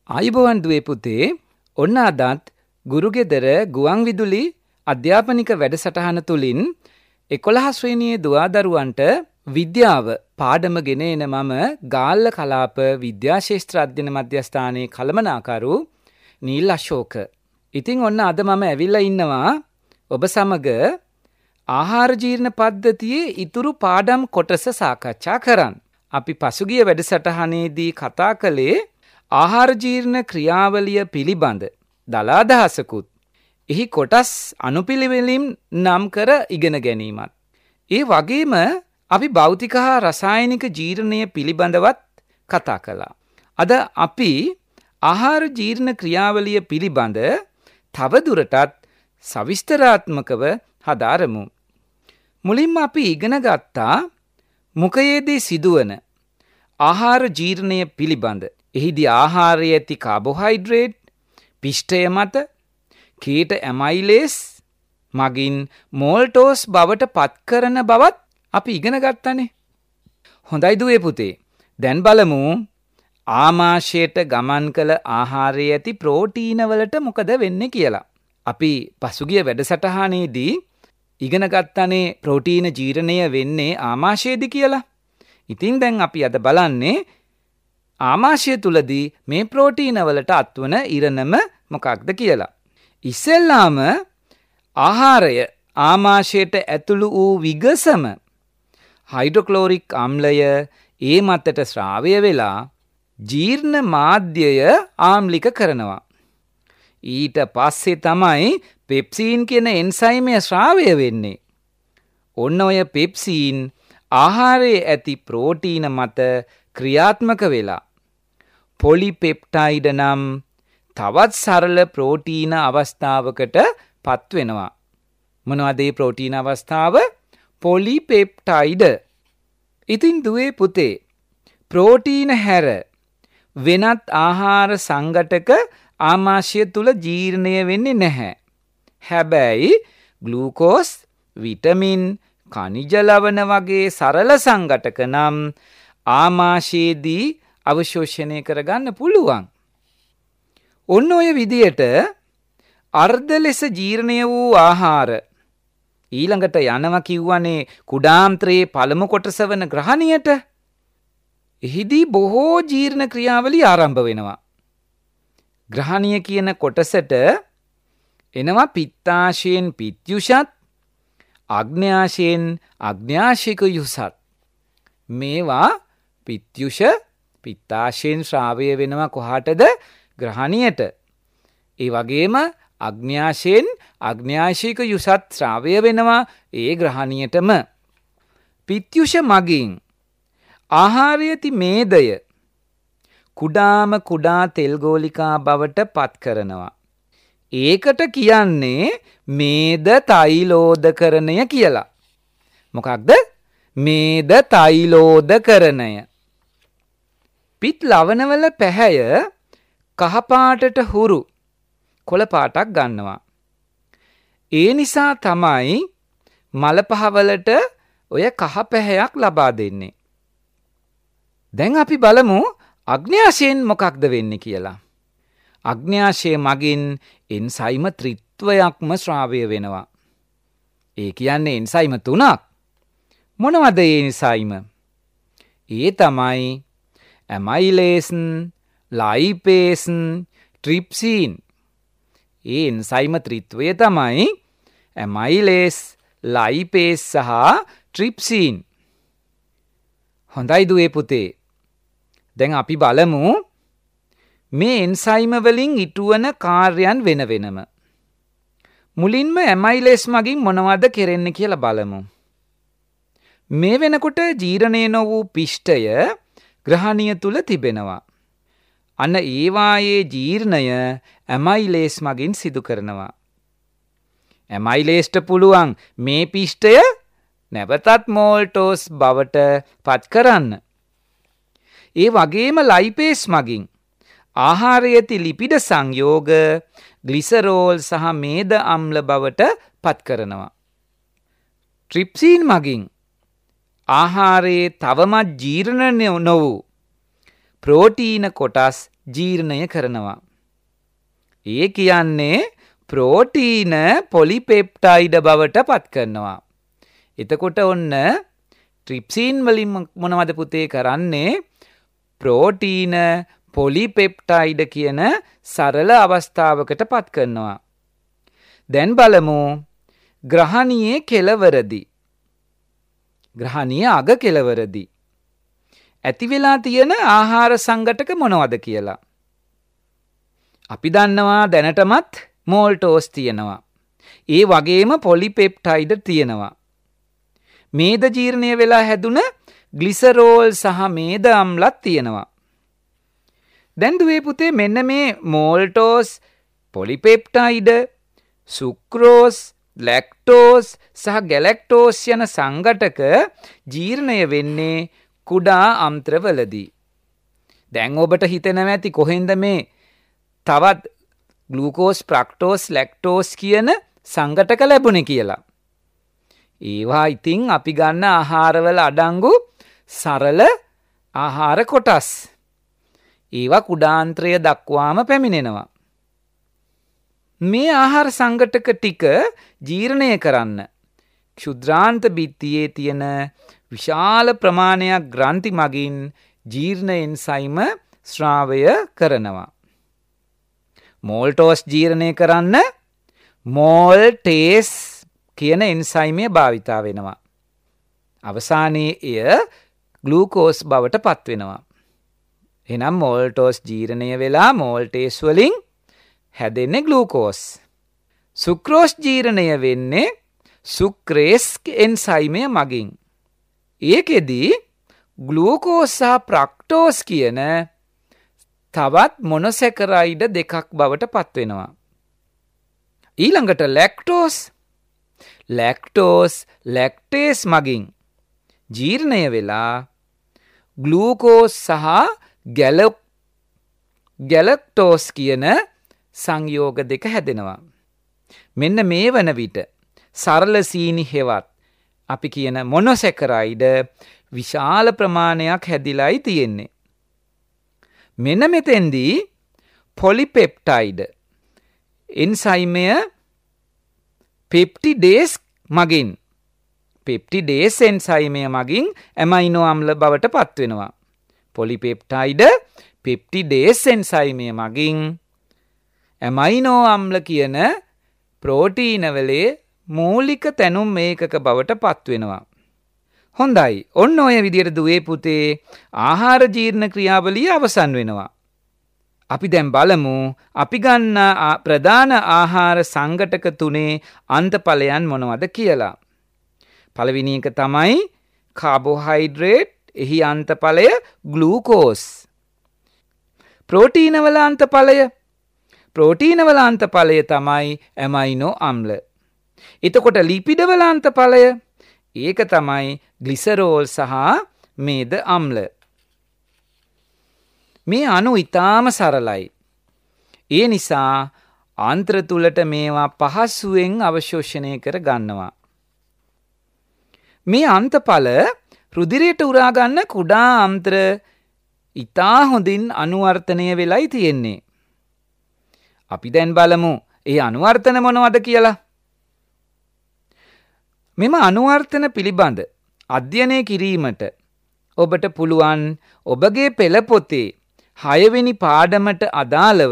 ආයුබෝවන් දුවේ පුතේ, ඔන්න අදත් ගුරුගෙදර ගුවන් විදුලි අධ්‍යාපනික වැඩසටහන තුලින් 11 ශ්‍රේණියේ දුවදරුවන්ට විද්‍යාව පාඩම ගෙන එන මම ගාල්ල කලාප විද්‍යා ශාස්ත්‍ර අධ්‍යයන මධ්‍යස්ථානයේ කළමනාකරු නීල් අශෝක. ඉතින් ඔන්න අද මම ඇවිල්ලා ඉන්නවා ඔබ සමග ආහාර ජීර්ණ පද්ධතියේ ඉතුරු පාඩම් කොටස සාකච්ඡා කරන්න. අපි පසුගිය වැඩසටහනේදී කතා කළේ ආහාර ජීර්ණ ක්‍රියාවලිය පිළිබඳ දල අදහසකුත් එහි කොටස් අනුපිළිවෙලින් නම් කර ඉගෙන ගැනීමත්. ඒ වගේම අපි භෞතික හා රසායනික ජීර්ණය පිළිබඳවත් කතා කළා. අද අපි ආහාර ජීර්ණ ක්‍රියාවලිය පිළිබඳ තවදුරටත් සවිස්තරාත්මකව හදාරමු. මුලින්ම අපි ඉගෙන ගත්තා මුඛයේදී සිදුවන ආහාර ජීර්ණය පිළිබඳ. එහිදී ආහාරයේ ඇති කාබෝහයිඩ්‍රේට් පිෂ්ඨය මත කීට ඇමයිලේස් මගින් මෝල්ටෝස් බවට පත් කරන බවත් අපි ඉගෙන ගත්තනේ. හොඳයි දුවේ පුතේ. දැන් බලමු ආමාශයට ගමන් කළ ආහාරයේ ඇති ප්‍රෝටීන වලට මොකද වෙන්නේ කියලා. අපි පසුගිය වැඩසටහනේදී ඉගෙන ගත්තනේ ප්‍රෝටීන ජීර්ණය වෙන්නේ ආමාශයේදී කියලා. ඉතින් දැන් අපි අද බලන්නේ ආමාශය තුලදී මේ ප්‍රෝටීන වලට අත්වන ඉරණම මොකක්ද කියලා. ඉස්සෙල්ලාම ආහාරය ආමාශයට ඇතුළු වූ විගසම හයිඩ්‍රොක්ලෝරික් අම්ලය ඒ මතට ස්‍රාවය වෙලා ජීර්ණ මාධ්‍යය ආම්ලික කරනවා. ඊට පස්සේ තමයි පෙප්සීන් කියන එන්සයිමය ස්‍රාවය වෙන්නේ. ඔන්න ඔය පෙප්සීන් ආහාරයේ ඇති ප්‍රෝටීන මත ක්‍රියාත්මක වෙලා පොලිපෙප්ටයිඩ් නම් තවත් සරල ප්‍රෝටීන අවස්ථාවකට පත් වෙනවා. මොනවද මේ ප්‍රෝටීන අවස්ථාව? පොලිපෙප්ටයිඩ්. ඉතින් දුවේ පුතේ, ප්‍රෝටීන හැර වෙනත් ආහාර සංඝටක ආමාශය තුල ජීර්ණය වෙන්නේ නැහැ. හැබැයි ග්ලූකෝස්, විටමින්, khනිජ ලවණ වගේ සරල සංඝටක නම් ආමාශයේදී අවශෝෂණය කරගන්න පුළුවන්. ඔන්න ඔය විදියට අර්ධ ලෙස ජීර්ණය වූ ආහාර ඊළඟට යනවා කිව්වනේ කුඩාන්ත්‍රයේ පළමු කොටස වන ග්‍රහණියට. එහිදී බොහෝ ජීර්ණ ක්‍රියාවලිය ආරම්භ වෙනවා. ග්‍රහණිය කියන කොටසට එනවා පිත්තාශයෙන් පිත්යුෂත්, අග්න්‍යාශයෙන් අග්න්‍යාශික යුසත්. මේවා පිත්යුෂ පිත්තාශයෙන් ශ්‍රාවය වෙනවා කොහාටද? ග්‍රහණියට. ඒ වගේම අග්න්‍යාශයෙන් අග්න්‍යාශික යුසත් ශ්‍රාවය වෙනවා ඒ ග්‍රහණියටම. පිත්යුෂ මගින් ආහාරයේ ඇති මේදය කුඩාම කුඩා තෙල් ගෝලිකා බවට පත් කරනවා. ඒකට කියන්නේ මේද තෛලෝදකරණය කියලා. මොකක්ද? මේද තෛලෝදකරණය. පිත් ලවණවල පැහැය කහපාටට හුරු කොළ පාටක් ගන්නවා. ඒ නිසා තමයි මල පහවලට ඔය කහ පැහැයක් ලබා දෙන්නේ. දැන් අපි බලමු අග්න්‍යාශයෙන් මොකක්ද වෙන්නේ කියලා. අග්න්‍යාශය මගින් එන්සයිම ත්‍රිත්වයක්ම ශ්‍රාවය වෙනවා. ඒ කියන්නේ එන්සයිම 3ක්. මොනවද ඒ එන්සයිම? ඒ තමයි ඇමයිලේස්, ලයිපේස්, ට්‍රිප්සින්. ඒ එන්සයිම ත්‍රිත්වය තමයි ඇමයිලේස්, ලයිපේස් සහ ට්‍රිප්සින්. හොඳයි දුවේ පුතේ. දැන් අපි බලමු මේ එන්සයිම වලින් ඉටුවන කාර්යයන් වෙන වෙනම. මුලින්ම ඇමයිලේස් මගින් මොනවද කෙරෙන්නේ කියලා බලමු. මේ වෙනකොට ජීර්ණය නොවූ පිෂ්ඨය ග්‍රහණිය තුල තිබෙනවා. අන්න ඒවායේ ජීර්ණය ඇමයිලේස් මගින් සිදු කරනවා. ඇමයිලේස්ට පුළුවන් මේ පිෂ්ඨය නැවතත් මෝල්ටෝස් බවට පත් කරන්න. ඒ වගේම ලයිපේස් මගින් ආහාරයේ ඇති ලිපිඩ සංයෝග ග්ලිසරෝල් සහ මේද අම්ල බවට පත් කරනවා. ට්‍රිප්සින් මගින් ආහාරයේ තවමත් ජීර්ණ නොවූ ප්‍රෝටීන කොටස් ජීර්ණය කරනවා. ඒ කියන්නේ ප්‍රෝටීන පොලිපෙප්ටයිඩ බවට පත් කරනවා. එතකොට ඔන්න ට්‍රිප්සින් වලින් මොනවද පුතේ කරන්නේ? ප්‍රෝටීන පොලිපෙප්ටයිඩ කියන සරල අවස්ථාවකට පත් කරනවා. දැන් බලමු ග්‍රහණීය කෙලවරදී. ග්‍රහණීය අග කෙලවරදී ඇති වෙලා තියෙන ආහාර සංඝටක මොනවද කියලා. අපි දන්නවා දැනටමත් මෝල්ටෝස් තියෙනවා. ඒ වගේම පොලිපෙප්ටයිඩ තියෙනවා. මේද ජීර්ණය වෙලා හැදුන ග්ලිසරෝල් සහ මේද අම්ලත් තියෙනවා. දැන් දුවේ පුතේ මෙන්න මේ මෝල්ටෝස්, පොලිපෙප්ටයිඩ, සුක්‍රෝස්, ලැක්ටෝස් සහ ගැලැක්ටෝස් යන සංඝටක ජීර්ණය වෙන්නේ කුඩා අම්ත්‍රවලදී. දැන් ඔබට හිතෙනවා ඇති කොහෙන්ද මේ තවත් ග්ලූකෝස්, ෆ්‍රක්ටෝස්, ලැක්ටෝස් කියන සංඝටක ලැබුණේ කියලා. ඒවා ඉතින් අපි ගන්න ආහාරවල අඩංගු සරල ආහාර කොටස්. ඒවා කුඩාන්ත්‍රය දක්වාම පැමිණෙනවා. මේ ආහාර සංඝටක ටික ජීර්ණය කරන්න ක්ෂුද්‍රාන්ත බිත්තියේ තියෙන විශාල ප්‍රමාණයක් ග්‍රන්ථි මගින් ජීර්ණ එන්සයිම ස්‍රාවය කරනවා. මෝල්ටෝස් ජීර්ණය කරන්න මෝල්ටේස් කියන එන්සයිමය භාවිතා වෙනවා. අවසානයේ එය ග්ලූකෝස් බවට පත් වෙනවා. එහෙනම් මෝල්ටෝස් ජීර්ණය වෙලා මෝල්ටේස් වලින් හැදෙන්නේ ග්ලූකෝස්. සුක්‍රෝස් ජීර්ණය වෙන්නේ සුක්‍රේස් එන්සයිමය මගින්. ඒකෙදී ග්ලූකෝස් සහ ෆ්‍රක්ටෝස් කියන තවත් මොනොසැකරයිඩ දෙකක් බවට පත් වෙනවා. ඊළඟට ලැක්ටෝස්, ලැක්ටේස් මගින් ජීර්ණය වෙලා ග්ලූකෝස් සහ ගැලක්ටෝස් කියන සංයෝග දෙක හැදෙනවා. මෙන්න මේ වන විට සරල සීනි හෙවත් අපි කියන මොනොසැකරයිඩ විශාල ප්‍රමාණයක් හැදිලායි තියෙන්නේ. මෙන්න මෙතෙන්දී පොලිපෙප්ටයිඩ එන්සයිමය පෙප්ටිඩේස් මගින් පෙප්ටිඩේස් එන්සයිමය මගින් ඇමයිනෝ අම්ල බවට පත් වෙනවා. පොලිපෙප්ටයිඩ පෙප්ටිඩේස් එන්සයිමය මගින් ඇමයිනෝ අම්ල කියන ප්‍රෝටීනවලේ මූලික තැනුම් ඒකක බවට පත් වෙනවා. හොඳයි. ඔන්න ඔය විදියට දුවේ පුතේ ආහාර ජීර්ණ ක්‍රියාවලිය අවසන් වෙනවා. අපි දැන් බලමු අපි ගන්න ප්‍රධාන ආහාර සංඝටක තුනේ අන්තඵලයන් මොනවද කියලා. පළවෙනි එක තමයි කාබෝහයිඩ්‍රේට්. එහි අන්තඵලය ග්ලූකෝස්. ප්‍රෝටීනවල අන්තඵලය තමයි ඇමයිනෝ අම්ල. එතකොට ලිපිඩවල අන්තඵලය ඒක තමයි ග්ලිසරෝල් සහ මේද අම්ල. මේ අණු ඊටාම සරලයි. ඒ නිසා ආන්ත්‍ර තුලට මේවා පහසුවෙන් අවශෝෂණය කර ගන්නවා. මේ අන්තඵල රුධිරයට උරා ගන්න කුඩා ආන්ත්‍ර ඊටා හොඳින් අනුවර්තනය වෙලයි තියෙන්නේ. අපි දැන් බලමු ඒ අනුවර්තන මොනවද කියලා. මෙම අනුවර්තන පිළිබඳ අධ්‍යයනය කිරීමට ඔබට පුළුවන් ඔබගේ පෙළ පොතේ 6 වෙනි පාඩමට අදාළව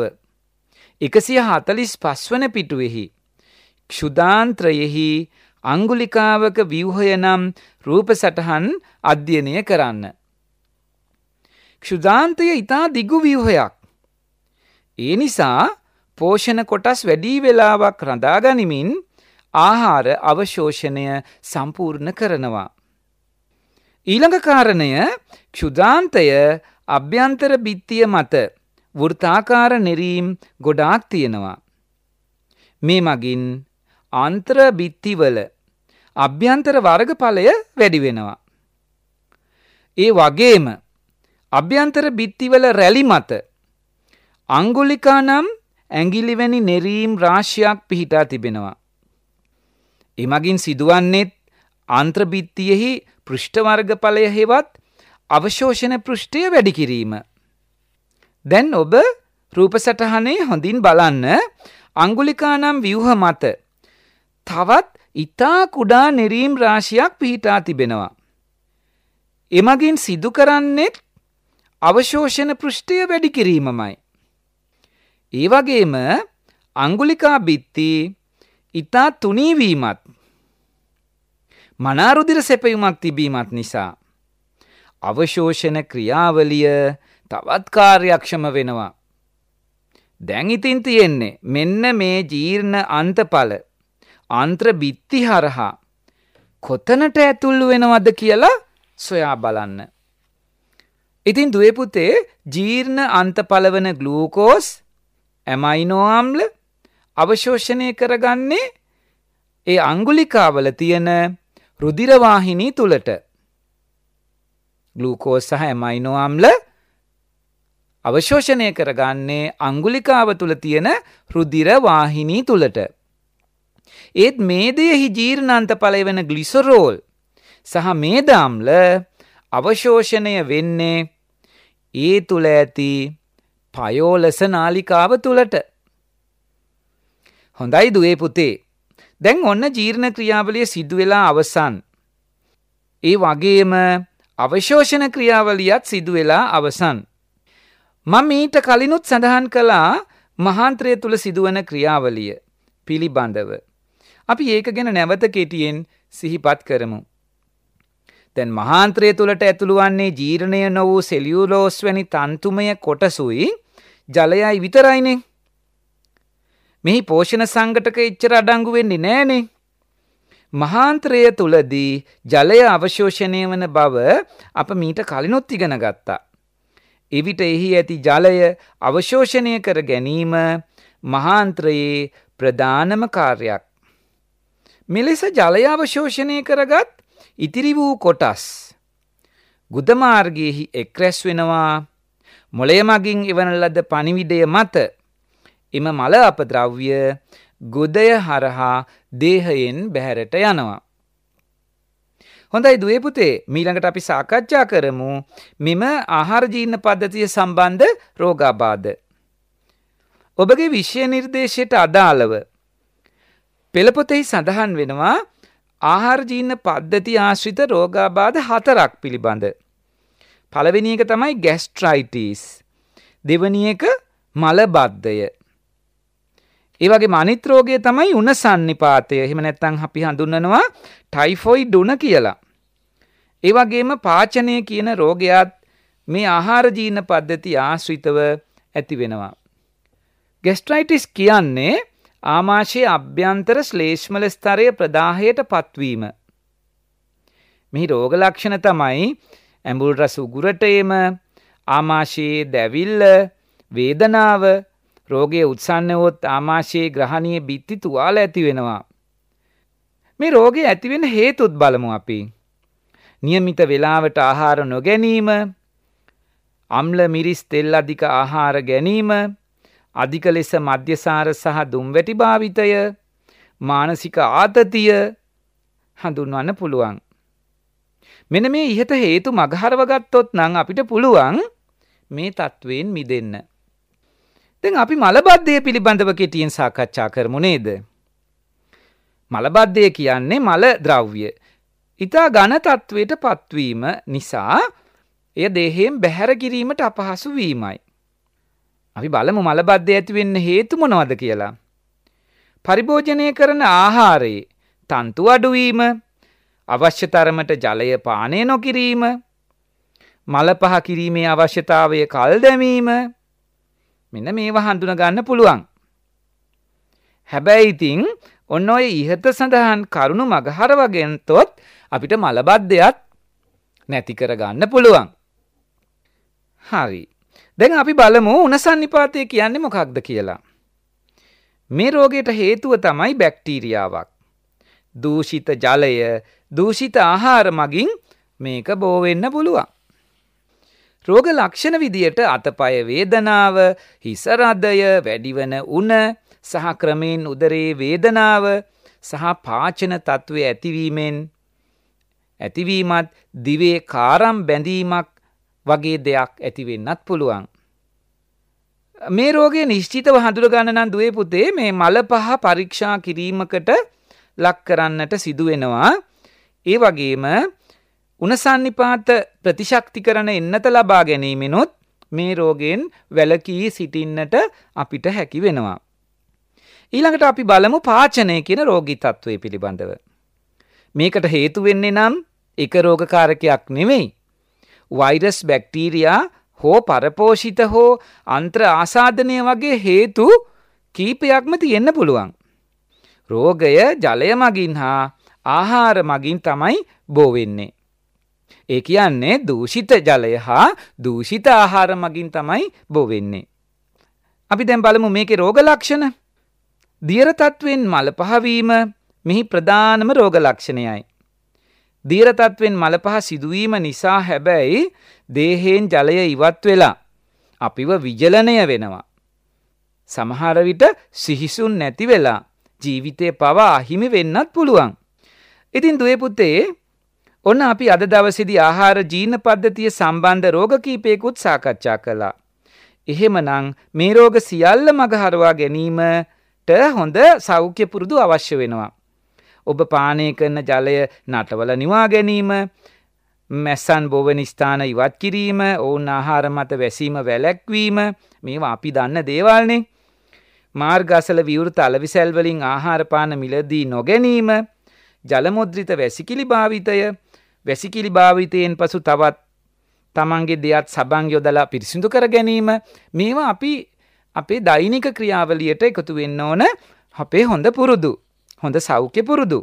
145 වන පිටුවේහි ක්ෂුදාන්ත්‍රයෙහි අංගුලිකාවක ව්‍යුහය නම් රූප සටහන් අධ්‍යයනය කරන්න. ක්ෂුදාන්තය ඊටා දිගු ව්‍යුහයක්. ඒ නිසා පෝෂණ කොටස් වැඩි වේලාවක් රඳා ගනිමින් ආහාර අවශෝෂණය සම්පූර්ණ කරනවා. ඊළඟ කාරණය ක්ෂුදාන්තය අභ්‍යන්තර බිත්තිය මත වෘත්තාකාර නෙරීම් ගොඩාක් තියෙනවා. මේ මගින් ආන්තර බිත්තිවල අභ්‍යන්තර වර්ගඵලය වැඩි වෙනවා. ඒ වගේම අභ්‍යන්තර බිත්තිවල රැලි මත අංගුලිකා නම් ඇඟිලිවැනි නෙරීම් රාශියක් පිහිටා තිබෙනවා. එමගින් සිදුවන්නේත් ආන්ත්‍රබිත්තියෙහි පෘෂ්ඨ වර්ගඵලය හෙවත් අවශෝෂණ පෘෂ්ඨය වැඩි කිරීම. දැන් ඔබ රූප සටහනේ හොඳින් බලන්න අංගුලිකා නම් ව්‍යුහ මත තවත් ඊතා කුඩා නෙරීම් රාශියක් පිහිටා තිබෙනවා. එමගින් සිදු කරන්නේ අවශෝෂණ පෘෂ්ඨය වැඩි කිරීමමයි. ඒ වගේම අංගුලිකා බිත්ති ඊතා තුනී වීමත් මනා රුධිර සැපයුමක් තිබීමත් නිසා අවශෝෂණ ක්‍රියාවලිය තවත් කාර්යක්ෂම වෙනවා. දැන් ඉතින් තියෙන්නේ මෙන්න මේ ජීර්ණ අන්තඵල ආන්ත්‍ර බිත්ති හරහා කොතනට ඇතුල් වෙනවද කියලා සොයා බලන්න. ඉතින් දුවේ පුතේ ජීර්ණ අන්තඵල වන ග්ලූකෝස් ඇමයිනෝ ආම්ල අවශෝෂණය කරගන්නේ ඒ අංගුලිකාවල තියෙන රුධිර වාහිනී තුලට. ග්ලූකෝස් සහ ඇමයිනෝ ආම්ල අවශෝෂණය කරගන්නේ අංගුලිකාව තුල තියෙන රුධිර වාහිනී තුලට. ඒත් මේදයෙහි ජීර්ණාන්තඵලය වෙන ග්ලිසරෝල් සහ මේද ආම්ල අවශෝෂණය වෙන්නේ ඒ තුල ඇති පයෝලස නාලිකාව තුලට. හොඳයි දුවේ පුතේ. දැන් ඔන්න ජීර්ණ ක්‍රියාවලිය සිදු වෙලා අවසන්. ඒ වගේම අවශෝෂණ ක්‍රියාවලියත් සිදු වෙලා අවසන්. මම ඊට කලිනුත් සඳහන් කළා මහාන්ත්‍රය තුල සිදුවන ක්‍රියාවලිය පිළිබඳව. අපි ඒක ගැන නැවත කෙටියෙන් සිහිපත් කරමු. දැන් මහාන්ත්‍රය තුලට ඇතුළු වන්නේ ජීර්ණය නො වූ සෙලියුලෝස් වැනි තන්තුමය කොටසුයි ජලයයි විතරයිනේ. මෙහි පෝෂණ සංඝටක එච්චර අඩංගු වෙන්නේ නැහනේ. මහාන්ත්‍රය තුලදී ජලය අවශෝෂණය වන බව අප මීට කලිනුත් ඉගෙන ගත්තා. එවිට එහි ඇති ජලය අවශෝෂණය කර ගැනීම මහාන්ත්‍රයේ ප්‍රධානම කාර්යයක්. මෙලෙස ජලය අවශෝෂණය කරගත් ඉතිරි වූ කොටස් ගුද මාර්ගයේහි එක්රැස් වෙනවා. මොළය මගින් එවන ලද පණිවිඩය මත එම මල අපද්‍රව්‍ය ගුදය හරහා දේහයෙන් බැහැරට යනවා. හොඳයි දුවේ පුතේ, මීළඟට අපි සාකච්ඡා කරමු මෙම ආහාර ජීර්ණ පද්ධතිය සම්බන්ධ රෝගාබාධ. ඔබගේ විෂය නිර්දේශයට අදාළව පෙළපොතෙහි සඳහන් වෙනවා ආහාර ජීර්ණ පද්ධති ආශ්‍රිත රෝගාබාධ 4ක් පිළිබඳ. පළවෙනි එක තමයි ગેස්ට්‍රයිටිස්. දෙවෙනි එක මලබද්ධය. ඒ වගේම අනිත් රෝගය තමයි උණ සන්නිපාතය. එහෙම නැත්නම් අපි හඳුන්වනවා ටයිෆොයිඩ් උණ කියලා. ඒ වගේම පාචනය කියන රෝගයත් මේ ආහාර ජීර්ණ පද්ධති ආශ්‍රිතව ඇති වෙනවා. ગેස්ට්‍රයිටිස් කියන්නේ ආමාශයේ අභ්‍යන්තර ශ්ලේෂ්මල ස්තරය ප්‍රදාහයට පත්වීම. මෙහි රෝග ලක්ෂණ තමයි ඇඹුල් රස උගුරට එම, ආමාශයේ දැවිල්ල, වේදනාව, රෝගය උත්සන්න වොත් ආමාශයේ ග්‍රහණීය බිත්ති තුවාල ඇති වෙනවා. මේ රෝගය ඇති වෙන හේතුත් බලමු අපි. નિયમિત වේලාවට ආහාර නොගැනීම, අම්ල මිරිස් තෙල් අධික ආහාර ගැනීම, අධික ලෙස මද්යසාර සහ දුම්වැටි භාවිතය, මානසික ආතතිය හඳුන්වන්න පුළුවන්. මෙන්න මේ ඉහත හේතු මගහරව ගත්තොත් නම් අපිට පුළුවන් මේ තත්වයෙන් මිදෙන්න. දැන් අපි මලබද්ධය පිළිබඳව කෙටියෙන් සාකච්ඡා කරමු නේද? මලබද්ධය කියන්නේ මල ද්‍රව්‍ය ඊතා ඝන තත්වයට පත්වීම නිසා එය දේහයෙන් බැහැර කිරීමට අපහසු වීමයි. අපි බලමු මලබද්ධය ඇති වෙන්න හේතු මොනවද කියලා. පරිභෝජනය කරන ආහාරයේ තන්තු අඩු වීම, අවශ්‍ය තරමට ජලය පානය නොකිරීම, මල පහ කිරීමේ අවශ්‍යතාවය කල් දැමීම, මෙන්න මේවා හඳුනා ගන්න පුළුවන්. හැබැයි ඉතින් ඔන්න ඔය ඉහත සඳහන් කරුණු මගහරව ගෙනතොත් අපිට මලබද්ධයත් නැති කර ගන්න පුළුවන්. හරි. දැන් අපි බලමු උණ සන්නිපාතය කියන්නේ මොකක්ද කියලා. මේ රෝගයට හේතුව තමයි බැක්ටීරියාවක්. දූෂිත ජලය, දූෂිත ආහාර මගින් මේක බෝ වෙන්න පුළුවන්. රෝග ලක්ෂණ විදියට අතපය වේදනාව, හිස රදය, වැඩිවන උණ සහ ක්‍රමෙන් උදරයේ වේදනාව සහ පාචන තත්ත්වයේ ඇතිවීමත් දිවේ කාරම් බැඳීමක් වගේ දෙයක් ඇති වෙන්නත් පුළුවන්. මේ රෝගය නිශ්චිතව හඳුර ගන්න නම් දුවේ පුතේ මේ මල පහ පරීක්ෂා කිරීමකට ලක් කරන්නට සිදු වෙනවා. ඒ වගේම උණසන්නිපාත ප්‍රතිශක්තිකරණ එන්නත ලබා ගැනීමෙනොත් මේ රෝගයෙන් වැළකී සිටින්නට අපිට හැකි වෙනවා. ඊළඟට අපි බලමු පාචනය කියන රෝගී තත්ත්වය පිළිබඳව. මේකට හේතු වෙන්නේ නම් එක රෝගකාරකයක් නෙමෙයි. වෛරස්, බැක්ටීරියා හෝ පරපෝෂිත හෝ අන්ත්‍ර ආසාදනය වගේ හේතු කීපයක්ම තියෙන්න පුළුවන්. රෝගය ජලය මගින් හා ආහාර මගින් තමයි බෝ වෙන්නේ. ඒ කියන්නේ දූෂිත ජලය හා දූෂිත ආහාර මගින් තමයි බෝ වෙන්නේ. අපි දැන් බලමු මේකේ රෝග ලක්ෂණ. දියර තත්වෙන් මල පහ වීම මෙහි ප්‍රධානම රෝග ලක්ෂණයයි. දියර තත්වෙන් මල පහ සිදුවීම නිසා හැබැයි දේහයෙන් ජලය ඉවත් වෙලා අපිව විජලනය වෙනවා. සමහර විට සිහිසුන් නැති වෙලා ජීවිතේ පවා අහිමි වෙන්නත් පුළුවන්. ඉතින් දුවේ පුතේ ඔන්න අපි අද දවසේදී ආහාර ජීර්ණ පද්ධතිය සම්බන්ධ රෝග කීපයකුත් සාකච්ඡා කළා. එහෙමනම් මේ රෝග සියල්ල මගහරවා ගැනීමට හොඳ සෞඛ්‍ය පුරුදු අවශ්‍ය වෙනවා. ඔබ පානය කරන ජලය නටවල නිවා ගැනීම, මැස්සන් බොවන ස්ථාන ඉවත් කිරීම, ඔවුන් ආහාර මත වැසීම වැළැක්වීම මේවා අපි දන්න දේවල්නේ. මාර්ගසල විවෘත අලවිසැල් වලින් ආහාර පාන මිලදී නොගැනීම, ජල මුද්‍රිත වැසිකිලි භාවිතය, වැසිකිලි භාවිතයෙන් පසු තවත් තමන්ගේ දෙයත් සබන් යොදලා පිරිසිදු කර ගැනීම මේවා අපි අපේ දෛනික ක්‍රියාවලියට එකතු වෙන්න ඕන අපේ හොඳ පුරුදු. හොඳ සෞඛ්‍ය පුරුදු.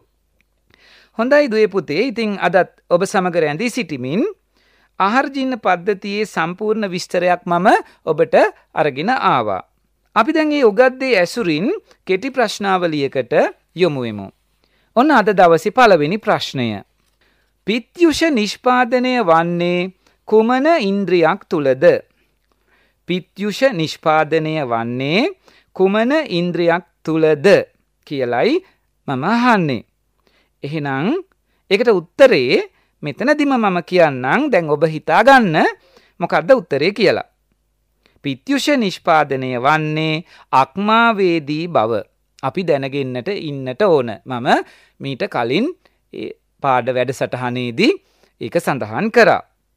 හොඳයි දුවේ පුතේ. ඉතින් අදත් ඔබ සමග රැඳී සිටිමින් ආහාර ජීර්ණ පද්ධතියේ සම්පූර්ණ විස්තරයක් මම ඔබට අරගෙන ආවා. අපි දැන් මේ උගත් දේ ඇසුරින් කෙටි ප්‍රශ්නාවලියකට යොමු වෙමු. ඔන්න අද දවසේ පළවෙනි ප්‍රශ්නය. පිත්යුෂ නිෂ්පාදනය වන්නේ කුමන ඉන්ද්‍රියක් තුලද? පිත්යුෂ නිෂ්පාදනය වන්නේ කුමන ඉන්ද්‍රියක් තුලද කියලයි මම අහන්නේ. එහෙනම් ඒකට උත්තරේ මෙතනදිම මම කියන්නම්. දැන් ඔබ හිතාගන්න මොකද්ද උත්තරේ කියලා. පිත්යුෂ නිෂ්පාදනය වන්නේ අක්මාවේදී බව අපි දැනගෙන්නට ඉන්නට ඕන. මම මීට කලින් පාඩ වැඩසටහනේදී ඒක සඳහන් කරා.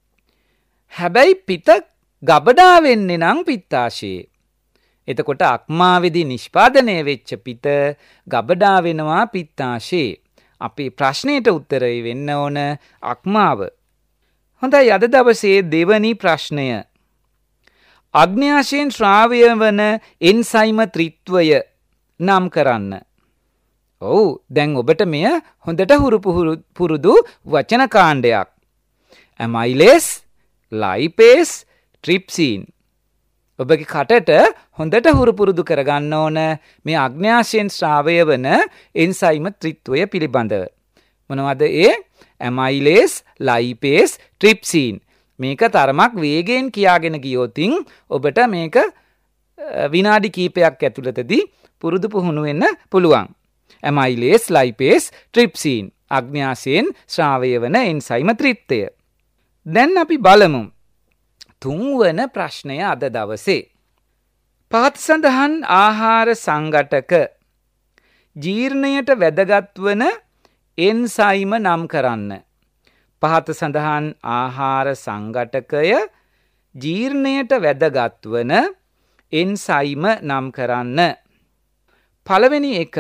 හැබැයි පිත ගබඩා වෙන්නේ නම් පිත්තාශයේ. එතකොට අක්මාවේදී නිෂ්පාදනය වෙච්ච පිත ගබඩා වෙනවා පිත්තාශයේ. අපේ ප්‍රශ්නයට උත්තරය වෙන්න ඕන අක්මාව. හොඳයි අද දවසේ දෙවනි ප්‍රශ්නය. අග්න්‍යාශයෙන් ශ්‍රාවය වන එන්සයිම ත්‍රිත්වය නම් කරන්න. ඔව් දැන් ඔබට මෙය හොඳට හුරු පුරුදු වචන කාණ්ඩයක්. ඇමයිලේස්, ලයිපේස්, ට්‍රිප්සින්. ඔබගේ කටට හොඳට හුරු පුරුදු කරගන්න ඕන මේ අග්න්‍යාශයෙන් ශ්‍රාවය වන එන්සයිම ත්‍රිත්වය පිළිබඳව. මොනවද ඒ? ඇමයිලේස්, ලයිපේස්, ට්‍රිප්සින්. මේක තරමක් වේගයෙන් කියාගෙන ගියොතින් ඔබට මේක විනාඩි කීපයක් ඇතුළතදී පුරුදු පුහුණු වෙන්න පුළුවන්. ඇමයිලේස්, ලයිපේස්, ට්‍රිප්සින් අග්න්‍යාශයෙන් ශ්‍රාවය වන එන්සයිම ත්‍රිත්වය. දැන් අපි බලමු තුන්වන ප්‍රශ්නය අද දවසේ. පහත සඳහන් ආහාර සංඝටක ජීර්ණයට වැදගත් වන එන්සයිම නම් කරන්න. පහත සඳහන් ආහාර සංඝටකය ජීර්ණයට වැදගත් වන එන්සයිම නම් කරන්න. පළවෙනි එක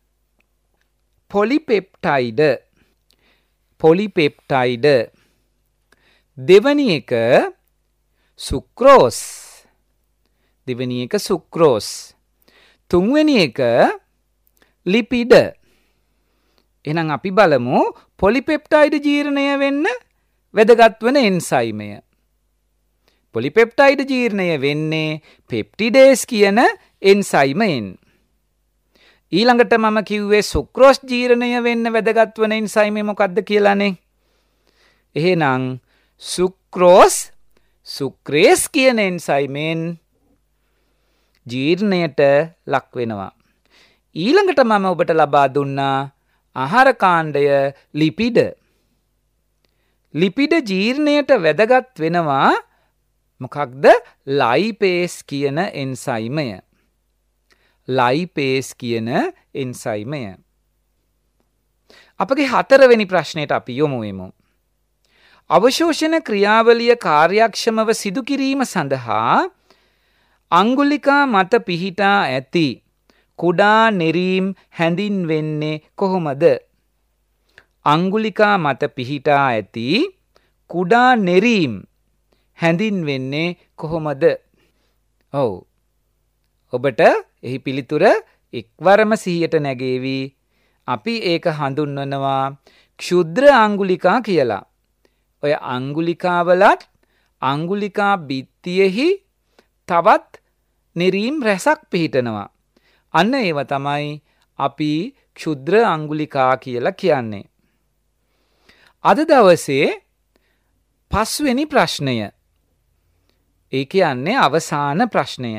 පොලිපෙප්ටයිඩ. පොලිපෙප්ටයිඩ. දෙවැනි එක සුක්‍රෝස්. දෙවැනි එක සුක්‍රෝස්. තුන්වෙනි එක ලිපිඩ. එහෙනම් අපි බලමු පොලිපෙප්ටයිඩ් ජීර්ණය වෙන්න වැදගත් වන එන්සයිමය. පොලිපෙප්ටයිඩ් ජීර්ණය වෙන්නේ පෙප්ටිඩේස් කියන එන්සයිමයෙන්. ඊළඟට මම කිව්වේ සුක්‍රෝස් ජීර්ණය වෙන්න වැදගත් වන එන්සයිමය මොකක්ද කියලානේ. එහෙනම් සුක්‍රෝස් සුක්‍රේස් කියන එන්සයිමෙන් ජීර්ණයට ලක් වෙනවා. ඊළඟට මම ඔබට ලබා දුන්නා ආහාර කාණ්ඩය ලිපිඩ. ලිපිඩ ජීර්ණයට වැදගත් වෙනවා මොකක්ද? ලයිපේස් කියන එන්සයිමය. ලයිපේස් කියන එන්සයිමය. අපගේ 4 වෙනි ප්‍රශ්නයට අපි යොමු වෙමු. අවශෝෂණ ක්‍රියාවලිය කාර්යක්ෂමව සිදු කිරීම සඳහා අංගුලිකා මත පිහිටා ඇති කුඩා නෙරීම් හැඳින්වෙන්නේ කොහොමද? අංගුලිකා මත පිහිටා ඇති කුඩා නෙරීම් හැඳින්වෙන්නේ කොහොමද? ඔව්. ඔබට එහි පිළිතුර එක්වරම සිහියට නැගේවි. අපි ඒක හඳුන්වනවා ක්ෂුද්‍ර අංගුලිකා කියලා. ඔය අංගුලිකාවලත් අංගුලිකා බිත්තියෙහි තවත් නෙරීම් රැසක් පිහිටනවා. අන්න ඒව තමයි අපි ක්ෂුද්‍ර අංගුලිකා කියලා කියන්නේ. අද දවසේ 5 වෙනි ප්‍රශ්නය. ඒ කියන්නේ අවසාන ප්‍රශ්නය.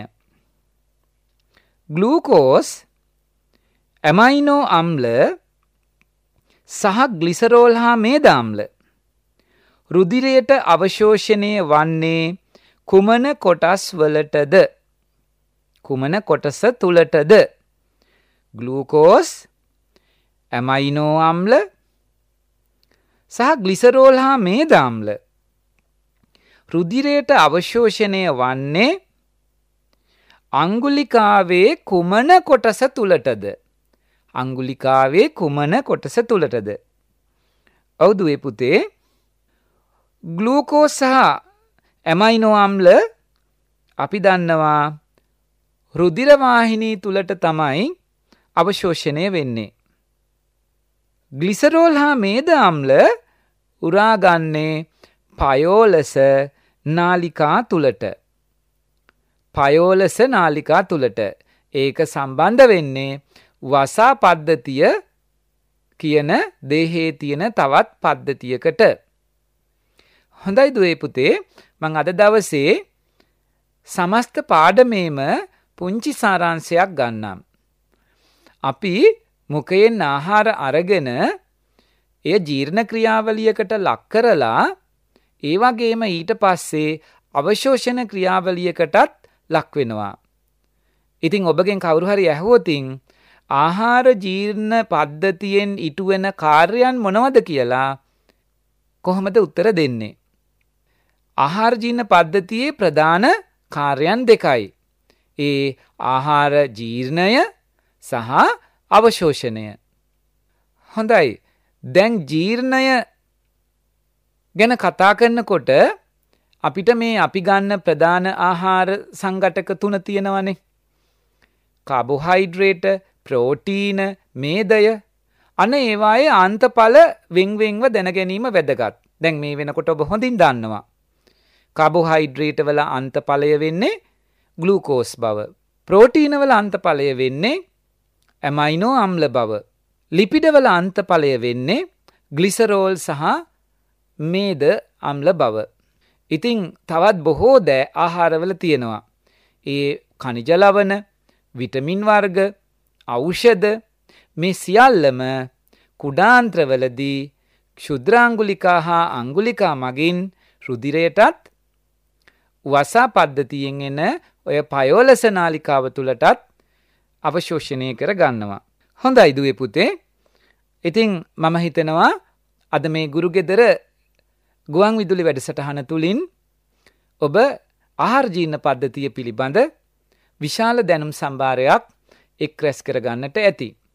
ග්ලූකෝස්, ඇමයිනෝ අම්ල සහ ග්ලිසරෝල් හා මේද අම්ල රුධිරයට අවශෝෂණය වන්නේ කුමන කොටස් වලටද? කුමන කොටස තුලටද? ග්ලූකෝස්, ඇමයිනෝ අම්ල සහ ග්ලිසරෝල් හා මේද අම්ල රුධිරයට අවශෝෂණය වන්නේ අංගුලිකාවේ කුමන කොටස තුලටද? අංගුලිකාවේ කුමන කොටස තුලටද? ඔව් දුවේ පුතේ. ග්ලූකෝස් සහ ඇමයිනෝ අම්ල අපි දන්නවා රුධිර වාහිනී තුලට තමයි අවශෝෂණය වෙන්නේ. ග්ලිසරෝල් හා මේද අම්ල උරාගන්නේ පයෝලස නාලිකා තුලට. පයෝලස නාලිකා තුලට. ඒක සම්බන්ධ වෙන්නේ වසා පද්ධතිය කියන දේහයේ තියෙන තවත් පද්ධතියකට. හොඳයි දුවේ පුතේ, මම අද දවසේ සමස්ත පාඩමේම පුංචි සාරාංශයක් ගන්නම්. අපි මුඛයෙන් ආහාර අරගෙන එය ජීර්ණ ක්‍රියාවලියකට ලක් කරලා ඒ වගේම ඊට පස්සේ අවශෝෂණ ක්‍රියාවලියකටත් ලක් වෙනවා. ඉතින් ඔබගෙන් කවුරු හරි ඇහුවොතින් ආහාර ජීර්ණ පද්ධතියෙන් ඉටු වෙන කාර්යයන් මොනවද කියලා කොහොමද උත්තර දෙන්නේ? ආහාර ජීර්ණ පද්ධතියේ ප්‍රධාන කාර්යයන් දෙකයි. ඒ ආහාර ජීර්ණය සහ අවශෝෂණය. හොඳයි. දැන් ජීර්ණය ගැන කතා කරනකොට අපිට මේ අපි ගන්න ප්‍රධාන ආහාර සංඝටක 3 තියෙනවනේ. කාබෝහයිඩ්‍රේට, ප්‍රෝටීන, මේදය. අන්න ඒවායේ අන්තඵල වෙන්වෙන්ව දැන ගැනීම වැදගත්. දැන් මේ වෙනකොට ඔබ හොඳින් දන්නවා. කාබෝහයිඩ්‍රේට වල අන්තඵලය වෙන්නේ ග්ලූකෝස් බව. ප්‍රෝටීන වල අන්තඵලය වෙන්නේ ඇමයිනෝ අම්ල බව. ලිපිඩ වල අන්තඵලය වෙන්නේ ග්ලිසරෝල් සහ මේද අම්ල බව. ඉතින් තවත් බොහෝ දෑ ආහාරවල තියෙනවා. ඒ ඛනිජ ලවණ, විටමින් වර්ග, ඖෂධ මේ සියල්ලම කුඩාන්ත්‍රවලදී ක්ෂුද්‍රාංගුලිකා හා අංගුලිකා මගින් රුධිරයටත් වසා පද්ධතියෙන් එන ඔය පයෝලස නාලිකාව තුලටත් අවශෝෂණය කර ගන්නවා. හොඳයි දුවේ පුතේ. ඉතින් මම හිතනවා අද මේ ගුරු ගෙදර ගුවන් විදුලි වැඩසටහන තුලින් ඔබ ආහාර ජීර්ණ පද්ධතිය පිළිබඳ විශාල දැනුම් සම්භාරයක් එක් රැස් කර ගන්නට ඇති.